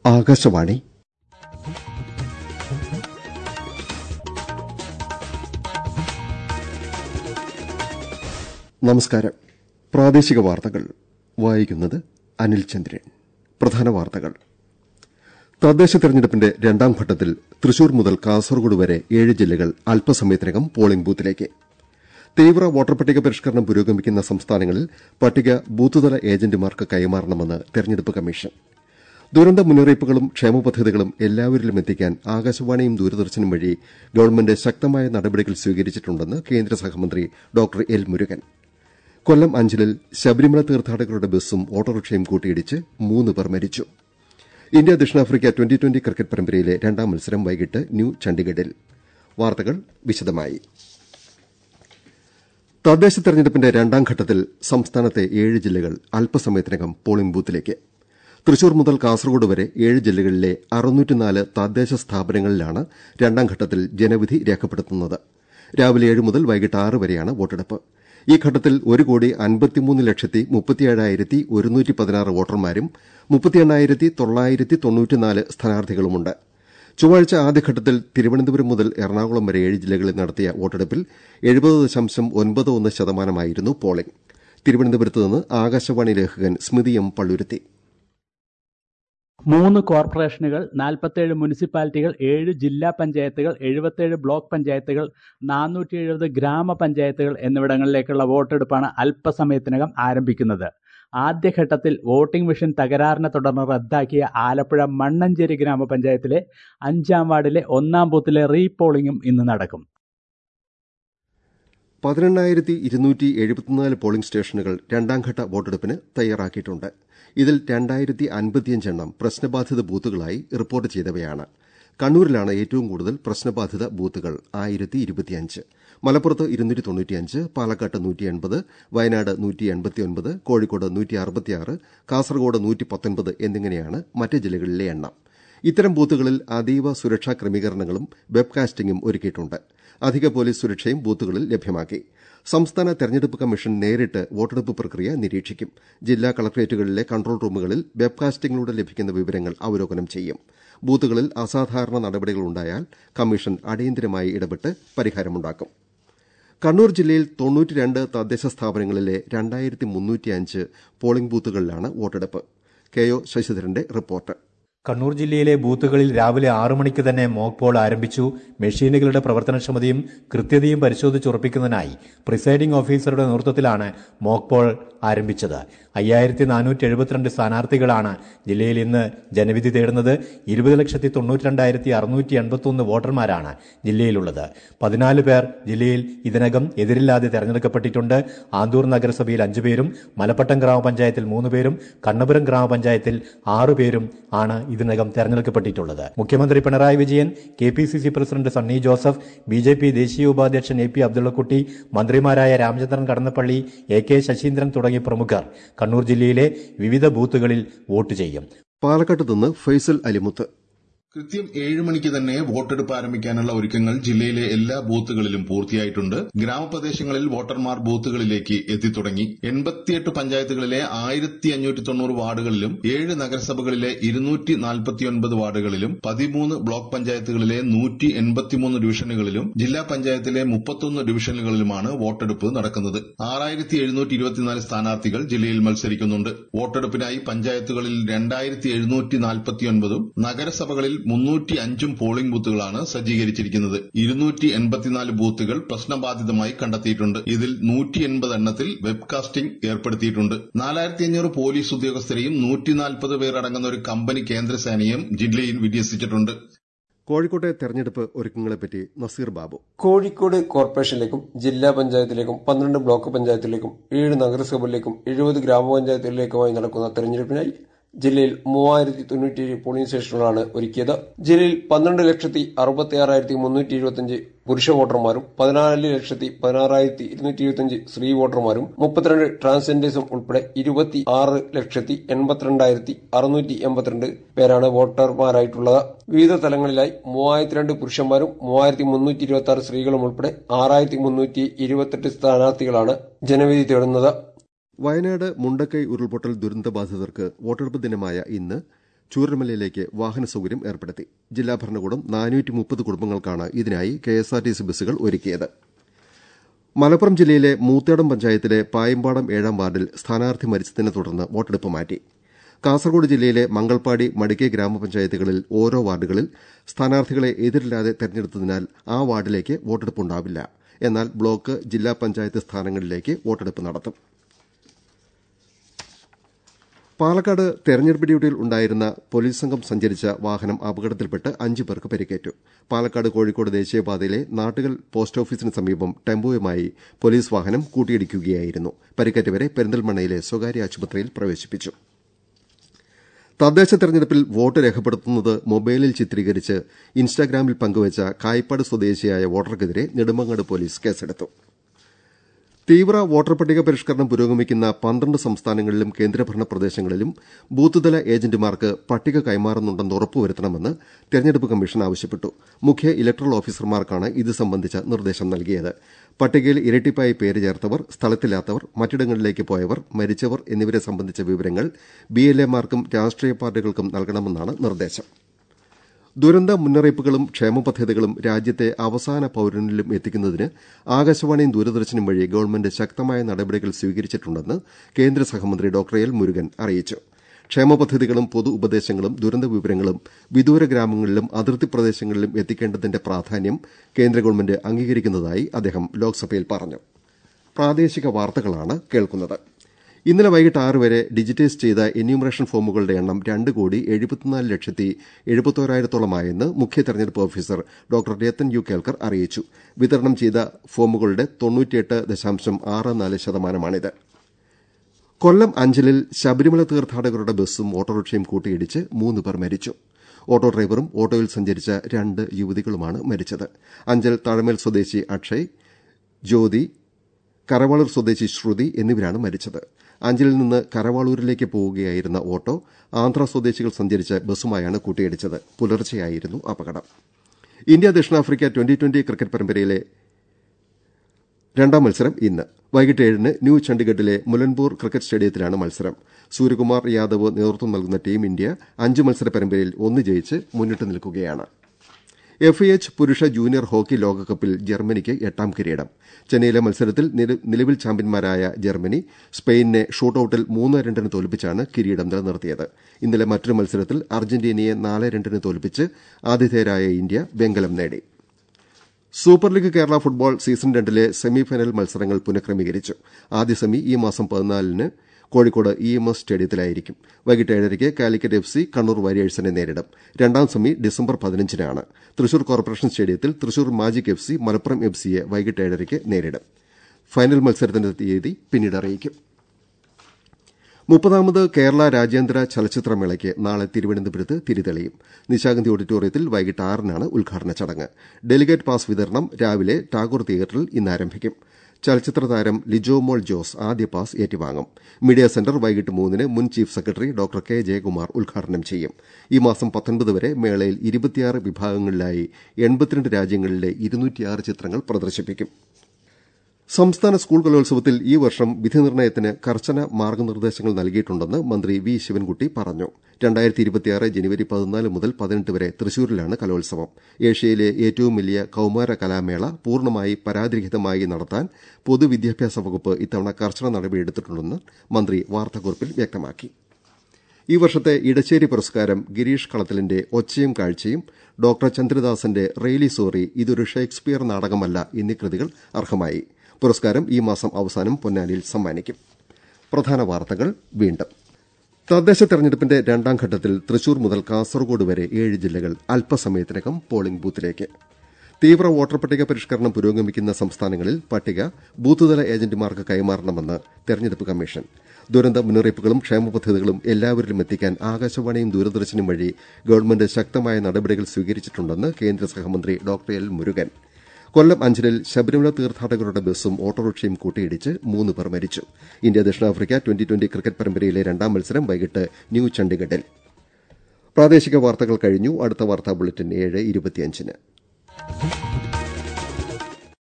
ആകാശവാണി. നമസ്കാരം. പ്രാദേശിക വാർത്തകൾ വായിക്കുന്നത് അനിൽ ചന്ദ്രൻ. പ്രധാന വാർത്തകൾ. തദ്ദേശ തെരഞ്ഞെടുപ്പിന്റെ രണ്ടാം ഘട്ടത്തിൽ തൃശൂർ മുതൽ കാസർഗോഡ് വരെ 7 ജില്ലകൾ അല്പസമയത്തിനകം പോളിംഗ് ബൂത്തിലേക്ക്. തീവ്ര വോട്ടർ പട്ടിക പരിഷ്കരണം പുരോഗമിക്കുന്ന സംസ്ഥാനങ്ങളിൽ പട്ടിക ബൂത്തുതല ഏജന്റുമാർക്ക് കൈമാറണമെന്ന് തെരഞ്ഞെടുപ്പ് കമ്മീഷൻ. ദുരന്ത മുന്നറിയിപ്പുകളും ക്ഷേമ പദ്ധതികളും എല്ലാവരിലും എത്തിക്കാൻ ആകാശവാണിയും ദൂരദർശനും വഴി ഗവൺമെന്റ് ശക്തമായ നടപടികൾ സ്വീകരിച്ചിട്ടുണ്ടെന്ന് കേന്ദ്ര സഹമന്ത്രി ഡോക്ടർ എൽ മുരുകൻ. കൊല്ലം അഞ്ചലിൽ ശബരിമല തീർത്ഥാടകരുടെ ബസ്സും ഓട്ടോറിക്ഷയും കൂട്ടിയിടിച്ച് 3 പേർ മരിച്ചു. ഇന്ത്യ ദക്ഷിണാഫ്രിക്ക ട്വന്റി ക്രിക്കറ്റ് പരമ്പരയിലെ രണ്ടാം മത്സരം വൈകിട്ട് ന്യൂ ചണ്ഡിഗഡിൽ. വാർത്തകൾ വിശദമായി. തദ്ദേശ തെരഞ്ഞെടുപ്പിന്റെ രണ്ടാം ഘട്ടത്തിൽ സംസ്ഥാനത്തെ 7 ജില്ലകൾ അല്പസമയത്തിനകം പോളിംഗ് ബൂത്തിലേക്ക്. തൃശൂർ മുതൽ കാസർഗോഡ് വരെ 7 ജില്ലകളിലെ 604 തദ്ദേശ സ്ഥാപനങ്ങളിലാണ് രണ്ടാം ഘട്ടത്തിൽ ജനവിധി രേഖപ്പെടുത്തുന്നത്. രാവിലെ 7 മുതൽ വൈകിട്ട് 6 വരെയാണ് വോട്ടെടുപ്പ്. ഈ ഘട്ടത്തിൽ 1,53,37,116 വോട്ടർമാരും 38,994 സ്ഥാനാർത്ഥികളുമുണ്ട്. ചൊവ്വാഴ്ച ആദ്യഘട്ടത്തിൽ തിരുവനന്തപുരം മുതൽ എറണാകുളം വരെ 7 ജില്ലകളിൽ നടത്തിയ വോട്ടെടുപ്പിൽ 70.91% പോളിംഗ്. തിരുവനന്തപുരത്ത് നിന്ന് ആകാശവാണി ലേഖകൻ സ്മിതി എം പള്ളുരുത്തി. 3 കോർപ്പറേഷനുകൾ, 47 മുനിസിപ്പാലിറ്റികൾ, 7 ജില്ലാ പഞ്ചായത്തുകൾ, 77 ബ്ലോക്ക് പഞ്ചായത്തുകൾ, 470 ഗ്രാമപഞ്ചായത്തുകൾ എന്നിവിടങ്ങളിലേക്കുള്ള വോട്ടെടുപ്പാണ് അല്പസമയത്തിനകം ആരംഭിക്കുന്നത്. ആദ്യഘട്ടത്തിൽ വോട്ടിംഗ് മെഷീൻ തകരാറിനെ തുടർന്ന് റദ്ദാക്കിയ ആലപ്പുഴ മണ്ണഞ്ചേരി ഗ്രാമപഞ്ചായത്തിലെ 5ാം വാർഡിലെ 1ാം ബൂത്തിലെ റീപോളിംഗും ഇന്ന് നടക്കും. 18,274 പോളിംഗ് സ്റ്റേഷനുകൾ രണ്ടാംഘട്ട വോട്ടെടുപ്പിന് തയ്യാറാക്കിയിട്ടുണ്ട്. ഇതിൽ 2055 എണ്ണം പ്രശ്നബാധിത ബൂത്തുകളായി റിപ്പോർട്ട് ചെയ്തവയാണ്. കണ്ണൂരിലാണ് ഏറ്റവും കൂടുതൽ പ്രശ്നബാധിത ബൂത്തുകൾ 1025. മലപ്പുറത്ത് 295, പാലക്കാട്ട് 180, വയനാട് 189, കോഴിക്കോട് 166, കാസർഗോഡ് 119 എന്നിങ്ങനെയാണ് മറ്റ് ജില്ലകളിലെ എണ്ണം. ഇത്തരം ബൂത്തുകളിൽ അതീവ സുരക്ഷാ ക്രമീകരണങ്ങളും വെബ്കാസ്റ്റിംഗും ഒരുക്കിയിട്ടുണ്ട്. അധിക പോലീസ് സുരക്ഷയും ബൂത്തുകളിൽ ലഭ്യമാക്കി. സംസ്ഥാന തെരഞ്ഞെടുപ്പ് കമ്മീഷൻ നേരിട്ട് വോട്ടെടുപ്പ് പ്രക്രിയ നിരീക്ഷിക്കും. ജില്ലാ കളക്ടറേറ്റുകളിലെ കൺട്രോൾ റൂമുകളിൽ വെബ്കാസ്റ്റിംഗിലൂടെ ലഭിക്കുന്ന വിവരങ്ങൾ അവലോകനം ചെയ്യും. ബൂത്തുകളിൽ അസാധാരണ നടപടികളുണ്ടായാൽ കമ്മീഷൻ അടിയന്തരമായി ഇടപെട്ട് പരിഹാരമുണ്ടാക്കും. കണ്ണൂർ ജില്ലയിൽ 92 തദ്ദേശ സ്ഥാപനങ്ങളിലെ 2305 പോളിംഗ് ബൂത്തുകളിലാണ് വോട്ടെടുപ്പ്. കെ ഒ ശശിധരന്റെ റിപ്പോർട്ട്. കണ്ണൂർ ജില്ലയിലെ ബൂത്തുകളിൽ രാവിലെ 6 മണിക്ക് തന്നെ മോക്ക് പോൾ ആരംഭിച്ചു. മെഷീനുകളുടെ പ്രവർത്തനക്ഷമതയും കൃത്യതയും പരിശോധിച്ചുറപ്പിക്കുന്നതിനായി പ്രിസൈഡിംഗ് ഓഫീസറുടെ നേതൃത്വത്തിലാണ് മോക്ക് പോൾ ആരംഭിച്ചത്. 5472 സ്ഥാനാർത്ഥികളാണ് ജില്ലയിൽ ഇന്ന് ജനവിധി തേടുന്നത്. 20,92,681 വോട്ടർമാരാണ് ജില്ലയിലുള്ളത്. 14 പേർ ജില്ലയിൽ ഇതിനകം എതിരില്ലാതെ തെരഞ്ഞെടുക്കപ്പെട്ടിട്ടുണ്ട്. ആന്തൂർ നഗരസഭയിൽ 5 പേരും മലപ്പട്ടം ഗ്രാമപഞ്ചായത്തിൽ 3 പേരും കണ്ണപുരം ഗ്രാമപഞ്ചായത്തിൽ 6 പേരും ആണ് ഇതിനകം തെരഞ്ഞെടുക്കപ്പെട്ടിട്ടുള്ളത്. മുഖ്യമന്ത്രി Pinarayi Vijayan, KPCC president Sunny Joseph, BJP ദേശീയ ഉപാധ്യക്ഷൻ AP അബ്ദുള്ളക്കുട്ടി, മന്ത്രിമാരായ രാമചന്ദ്രൻ കടന്നപ്പള്ളി, AK ശശീന്ദ്രൻ തുടങ്ങിയ പ്രമുഖർ കണ്ണൂർ ജില്ലയിലെ വിവിധ ബൂത്തുകളിൽ വോട്ട് ചെയ്യും. പാലക്കാട്ട് നിന്ന് ഫൈസൽ അലിമുത്ത്. കൃത്യം 7 മണിക്ക് തന്നെ വോട്ടെടുപ്പ് ആരംഭിക്കാനുള്ള ഒരുക്കങ്ങൾ ജില്ലയിലെ എല്ലാ ബൂത്തുകളിലും പൂർത്തിയായിട്ടുണ്ട്. ഗ്രാമപ്രദേശങ്ങളിൽ വോട്ടർമാർ ബൂത്തുകളിലേക്ക് എത്തിത്തുടങ്ങി. 88 പഞ്ചായത്തുകളിലെ 1590 വാർഡുകളിലും 7 നഗരസഭകളിലെ 249 വാർഡുകളിലും 13 ബ്ലോക്ക് പഞ്ചായത്തുകളിലെ 183 ഡിവിഷനുകളിലും ജില്ലാ പഞ്ചായത്തിലെ 31 ഡിവിഷനുകളിലുമാണ് വോട്ടെടുപ്പ് നടക്കുന്നത്. 6724 സ്ഥാനാർത്ഥികൾ ജില്ലയിൽ മത്സരിക്കുന്നുണ്ട്. വോട്ടെടുപ്പിനായി പഞ്ചായത്തുകളിൽ 2749 നഗരസഭകളിൽ 305 പോളിംഗ് ബൂത്തുകളാണ് സജ്ജീകരിച്ചിരിക്കുന്നത്. 284 ബൂത്തുകൾ പ്രശ്നബാധിതമായി കണ്ടെത്തിയിട്ടുണ്ട്. ഇതിൽ 180 എണ്ണത്തിൽ വെബ്കാസ്റ്റിംഗ് ഏർപ്പെടുത്തിയിട്ടുണ്ട്. 4500 പോലീസ് ഉദ്യോഗസ്ഥരെയും 140 പേർ അടങ്ങുന്ന ഒരു കമ്പനി കേന്ദ്രസേനയും ജില്ലയിൽ വിന്യസിച്ചിട്ടുണ്ട്. കോഴിക്കോട്ടെ തെരഞ്ഞെടുപ്പ് ഒരുക്കങ്ങളെപ്പറ്റി നസീർ ബാബു. കോഴിക്കോട് കോർപ്പറേഷനിലേക്കും ജില്ലാ പഞ്ചായത്തിലേക്കും 12 ബ്ലോക്ക് പഞ്ചായത്തിലേക്കും 7 നഗരസഭകളിലേക്കും 70 ഗ്രാമപഞ്ചായത്തുകളിലേക്കുമായി നടക്കുന്ന തെരഞ്ഞെടുപ്പിനായി ജില്ലയിൽ 3097 പോളിംഗ് സ്റ്റേഷനുകളാണ് ഒരുക്കിയത്. ജില്ലയിൽ 12,66,325 പുരുഷ വോട്ടർമാരും 14,16,225 സ്ത്രീ വോട്ടർമാരും 32 ട്രാൻസ്ജെൻഡേഴ്സും ഉൾപ്പെടെ 26,82,682 പേരാണ് വോട്ടർമാരായിട്ടുള്ളത്. വിവിധ തലങ്ങളിലായി 3002 പുരുഷന്മാരും 3,326 സ്ത്രീകളും ഉൾപ്പെടെ 6,328 സ്ഥാനാർത്ഥികളാണ് ജനവിധി തേടുന്നത്. വയനാട് മുണ്ടക്കൈ ഉരുൾപൊട്ടൽ ദുരന്തബാധിതർക്ക് വോട്ടെടുപ്പ് ദിനമായ ഇന്ന് ചൂരൽമലയിലേക്ക് വാഹന സൌകര്യം ഏർപ്പെടുത്തി. ജില്ലാ ഭരണകൂടം 430 കുടുംബങ്ങൾക്കാണ് ഇതിനായി KSRTC ബസ്സുകൾ ഒരുക്കിയത്. മലപ്പുറം ജില്ലയിലെ മൂത്തേടം പഞ്ചായത്തിലെ പായമ്പാടം 7ാം വാർഡിൽ സ്ഥാനാർത്ഥി മരിച്ചതിനെ തുടർന്ന് വോട്ടെടുപ്പ് മാറ്റി. കാസർകോട് ജില്ലയിലെ മംഗൾപ്പാടി, മടിക്കൈ ഗ്രാമപഞ്ചായത്തുകളിൽ ഓരോ വാർഡുകളിൽ സ്ഥാനാർത്ഥികളെ എതിരില്ലാതെ തെരഞ്ഞെടുത്തതിനാൽ ആ വാർഡിലേക്ക് വോട്ടെടുപ്പുണ്ടാവില്ല. എന്നാൽ ബ്ലോക്ക്, ജില്ലാ പഞ്ചായത്ത് സ്ഥാനങ്ങളിലേക്ക് വോട്ടെടുപ്പ് നടത്തും. പാലക്കാട് തെരഞ്ഞെടുപ്പ് ഡ്യൂട്ടിയിൽ ഉണ്ടായിരുന്ന പോലീസ് സംഘം സഞ്ചരിച്ച വാഹനം അപകടത്തിൽപ്പെട്ട് 5 പേർക്ക് പരിക്കേറ്റു. പാലക്കാട് കോഴിക്കോട് ദേശീയപാതയിലെ നാട്ടുകൽ പോസ്റ്റ് ഓഫീസിന് സമീപം ടെമ്പോയുമായി പോലീസ് വാഹനം കൂട്ടിയിടിക്കുകയായിരുന്നു. പരിക്കേറ്റവരെ പെരിന്തൽമണ്ണയിലെ സ്വകാര്യ ആശുപത്രിയിൽ പ്രവേശിപ്പിച്ചു. തദ്ദേശ തെരഞ്ഞെടുപ്പിൽ വോട്ട് രേഖപ്പെടുത്തുന്നത് മൊബൈലിൽ ചിത്രീകരിച്ച് ഇൻസ്റ്റാഗ്രാമിൽ പങ്കുവച്ച കായ്പാട് സ്വദേശിയായ വോട്ടർക്കെതിരെ നെടുമങ്ങാട് പോലീസ് കേസെടുത്തു. തീവ്ര വോട്ടർ പട്ടിക പരിഷ്കരണം പുരോഗമിക്കുന്ന 12 സംസ്ഥാനങ്ങളിലും കേന്ദ്രഭരണ പ്രദേശങ്ങളിലും ബൂത്ത്തല ഏജന്റുമാർക്ക് പട്ടിക കൈമാറുന്നുണ്ടെന്ന് ഉറപ്പുവരുത്തണമെന്ന് തെരഞ്ഞെടുപ്പ് കമ്മീഷൻ ആവശ്യപ്പെട്ടു. മുഖ്യ ഇലക്ടറൽ ഓഫീസർമാർക്കാണ് ഇത് സംബന്ധിച്ച നിർദ്ദേശം നൽകിയത്. പട്ടികയിൽ ഇരട്ടിപ്പായി പേര് ചേർത്തവർ, സ്ഥലത്തില്ലാത്തവർ, മറ്റിടങ്ങളിലേക്ക് പോയവർ, മരിച്ചവർ എന്നിവരെ സംബന്ധിച്ച വിവരങ്ങൾ BLAമാർക്കും രാഷ്ട്രീയ പാർട്ടികൾക്കും നൽകണമെന്നാണ് നിർദ്ദേശം. ദുരന്ത മുന്നറിയിപ്പുകളും ക്ഷേമ പദ്ധതികളും രാജ്യത്തെ അവസാന പൌരനിലും എത്തിക്കുന്നതിന് ആകാശവാണിയും ദൂരദർശനും വഴി ഗവൺമെന്റ് ശക്തമായ നടപടികൾ സ്വീകരിച്ചിട്ടുണ്ടെന്ന് കേന്ദ്ര സഹമന്ത്രി ഡോക്ടർ എൽ മുരുകൻ അറിയിച്ചു. ക്ഷേമ പദ്ധതികളും പൊതു ഉപദേശങ്ങളും ദുരന്ത വിവരങ്ങളും വിദൂര ഗ്രാമങ്ങളിലും അതിർത്തി പ്രദേശങ്ങളിലും എത്തിക്കേണ്ടതിന്റെ പ്രാധാന്യം കേന്ദ്ര ഗവൺമെന്റ് അംഗീകരിക്കുന്നതായി അദ്ദേഹം ലോക്സഭയിൽ പറഞ്ഞു. പ്രാദേശിക വാർത്തകളാണ് കേൾക്കുന്നത്. ഇന്നലെ വൈകിട്ട് 6 വരെ ഡിജിറ്റൈസ് ചെയ്ത എന്യൂമറേഷൻ ഫോമുകളുടെ എണ്ണം 2,74,71,000-ഓളമായെന്ന് മുഖ്യ തെരഞ്ഞെടുപ്പ് officer doctor Rathan U Kelkar അറിയിച്ചു. വിതരണം ചെയ്ത ഫോമുകളുടെ 98.64%. കൊല്ലം അഞ്ചലിൽ ശബരിമല തീർത്ഥാടകരുടെ ബസ്സും ഓട്ടോറിക്ഷയും കൂട്ടിയിടിച്ച് 3 പേർ മരിച്ചു. ഓട്ടോ ഡ്രൈവറും ഓട്ടോയിൽ സഞ്ചരിച്ച 2 യുവതികളുമാണ് മരിച്ചത്. അഞ്ചൽ താഴമേൽ സ്വദേശി അക്ഷയ്, ജ്യോതി, കരവാളൂർ സ്വദേശി ശ്രുതി എന്നിവരാണ് മരിച്ചത്. അഞ്ചലിൽ നിന്ന് കരവാളൂരിലേക്ക് പോവുകയായിരുന്ന ഓട്ടോ ആന്ധ്ര സ്വദേശികൾ സഞ്ചരിച്ച ബസ്സുമായാണ് കൂട്ടിയിടിച്ചത്. പുലർച്ചെയായിരുന്നു അപകടം. ഇന്ത്യ ദക്ഷിണാഫ്രിക്ക ട്വന്റി ക്രിക്കറ്റ് പരമ്പരയിലെ 2ാം മത്സരം ഇന്ന് വൈകിട്ട് 7-ന് ന്യൂ ചണ്ഡിഗഡിലെ മുലൻപൂർ ക്രിക്കറ്റ് സ്റ്റേഡിയത്തിലാണ് മത്സരം. സൂര്യകുമാർ യാദവ് നേതൃത്വം നൽകുന്ന ടീം ഇന്ത്യ 5 മത്സര പരമ്പരയിൽ 1 ജയിച്ച് മുന്നിട്ട് നിൽക്കുകയാണ്. FIH പുരുഷ ജൂനിയർ ഹോക്കി ലോകകപ്പിൽ ജർമ്മനിക്ക് 8ാം കിരീടം. ചെന്നൈയിലെ മത്സരത്തിൽ നിലവിൽ ചാമ്പ്യന്മാരായ ജർമ്മനി സ്പെയിനിനെ ഷൂട്ടൌട്ടിൽ 3-2 തോൽപ്പിച്ചാണ് കിരീടം നിലനിർത്തിയത്. ഇന്നലെ മറ്റൊരു മത്സരത്തിൽ അർജന്റീനയെ 4-2 തോൽപ്പിച്ച് ആതിഥേയരായ ഇന്ത്യ വെങ്കലം നേടി. Super league Kerala football season 2ലെ സെമിഫൈനൽ മത്സരങ്ങൾ പുനഃക്രമീകരിച്ചു. ആദ്യ സെമി ഈ മാസം 14-ന് കോഴിക്കോട് EMS സ്റ്റേഡിയത്തിലായിരിക്കും. വൈകിട്ട് 7:30 കാലിക്കറ്റ് FC കണ്ണൂർ വാരിയേഴ്സിനെ നേരിടും. 2ാം സെമി ഡിസംബർ 15-നാണ്. തൃശൂർ കോർപ്പറേഷൻ സ്റ്റേഡിയത്തിൽ തൃശൂർ മാജിക് FC മലപ്പുറം FCയെ വൈകിട്ട് 7:30 നേരിടും. ഫൈനൽ മത്സരത്തിന്റെ തീയതി പിന്നീട് അറിയിക്കും. 30ാമത് കേരള രാജ്യാന്തര ചലച്ചിത്രമേളയ്ക്ക് നാളെ തിരുവനന്തപുരത്ത് തിരിതെളിയും. നിശാഗന്ധി ഓഡിറ്റോറിയത്തിൽ വൈകിട്ട് 6-നാണ് ഉദ്ഘാടന ചടങ്ങ്. ഡെലിഗേറ്റ് പാസ് വിതരണം രാവിലെ ടാഗോർ തിയേറ്ററിൽ ഇന്ന് ആരംഭിക്കും. ചലച്ചിത്ര താരം ലിജോ മോൾ ജോസ് ആദ്യ പാസ് ഏറ്റുവാങ്ങും. മീഡിയ സെന്റർ വൈകിട്ട് 3-ന് മുൻ chief secretary doctor K Jayakumar ഉദ്ഘാടനം ചെയ്യും. ഈ മാസം 19 വരെ മേളയിൽ 26 വിഭാഗങ്ങളിലായി 82 രാജ്യങ്ങളിലെ 206 ചിത്രങ്ങൾ പ്രദർശിപ്പിക്കും. സംസ്ഥാന സ്കൂൾ കലോത്സവത്തിൽ ഈ വർഷം വിധി നിർണ്ണയത്തിന് കർശന മാർഗ്ഗനിർദ്ദേശങ്ങൾ നൽകിയിട്ടുണ്ടെന്ന് മന്ത്രി വി ശിവൻകുട്ടി പറഞ്ഞു. 2026 ജനുവരി 14 മുതൽ 18 വരെ തൃശൂരിലാണ് കലോത്സവം. ഏഷ്യയിലെ ഏറ്റവും വലിയ കൌമാര കലാമേള പൂർണ്ണമായി പരാതിരഹിതമായി നടത്താൻ പൊതുവിദ്യാഭ്യാസ വകുപ്പ് ഇത്തവണ കർശന നടപടിയെടുത്തിട്ടുണ്ടെന്ന് മന്ത്രി വാർത്താക്കുറിപ്പിൽ വ്യക്തമാക്കി. ഈ വർഷത്തെ ഇടശ്ശേരി പുരസ്കാരം ഗിരീഷ് കളത്തിലിന്റെ ഒച്ചയും കാഴ്ചയും, ഡോക്ടർ ചന്ദ്രദാസന്റെ റെയിലി സോറി ഇതൊരു ഷേക്സ്പിയർ നാടകമല്ല എന്നീ കൃതികൾ അർഹമായി. പുരസ്കാരം ഈ മാസം അവസാനം പൊന്നാനിയിൽ സമ്മാനിക്കും. പ്രധാന വാർത്തകൾ വീണ്ടും. തദ്ദേശ തെരഞ്ഞെടുപ്പിന്റെ 2ാം ഘട്ടത്തിൽ തൃശൂർ മുതൽ കാസർഗോഡ് വരെ 7 ജില്ലകൾ അല്പസമയത്തിനകം പോളിംഗ് ബൂത്തിലേക്ക്. തീവ്ര വോട്ടർ പട്ടിക പരിഷ്കരണം പുരോഗമിക്കുന്ന സംസ്ഥാനങ്ങളിൽ പട്ടിക ബൂത്തുതല ഏജന്റുമാർക്ക് കൈമാറണമെന്ന് തെരഞ്ഞെടുപ്പ് കമ്മീഷൻ. ദുരന്ത മുന്നറിയിപ്പുകളും ക്ഷേമ പദ്ധതികളും എല്ലാവരിലും എത്തിക്കാൻ ആകാശവാണിയും ദൂരദർശനും വഴി ഗവൺമെന്റ് ശക്തമായ നടപടികൾ സ്വീകരിച്ചിട്ടുണ്ടെന്ന് കേന്ദ്ര സഹമന്ത്രി ഡോക്ടർ എൽ മുരുകൻ. കൊല്ലം അഞ്ചലിൽ ശബരിമല തീർത്ഥാടകരുടെ ബസ്സും ഓട്ടോറിക്ഷയും കൂട്ടിയിടിച്ച് 3 പേർ മരിച്ചു. ഇന്ത്യ ദക്ഷിണാഫ്രിക്ക ട്വന്റി ക്രിക്കറ്റ് പരമ്പരയിലെ 2ാം മത്സരം വൈകിട്ട് ന്യൂ ചണ്ഡിഗഡിൽ. പ്രാദേശിക വാർത്തകൾ കഴിഞ്ഞു. അടുത്ത വാർത്താ ബുള്ളറ്റിൻ 7:25-ന്.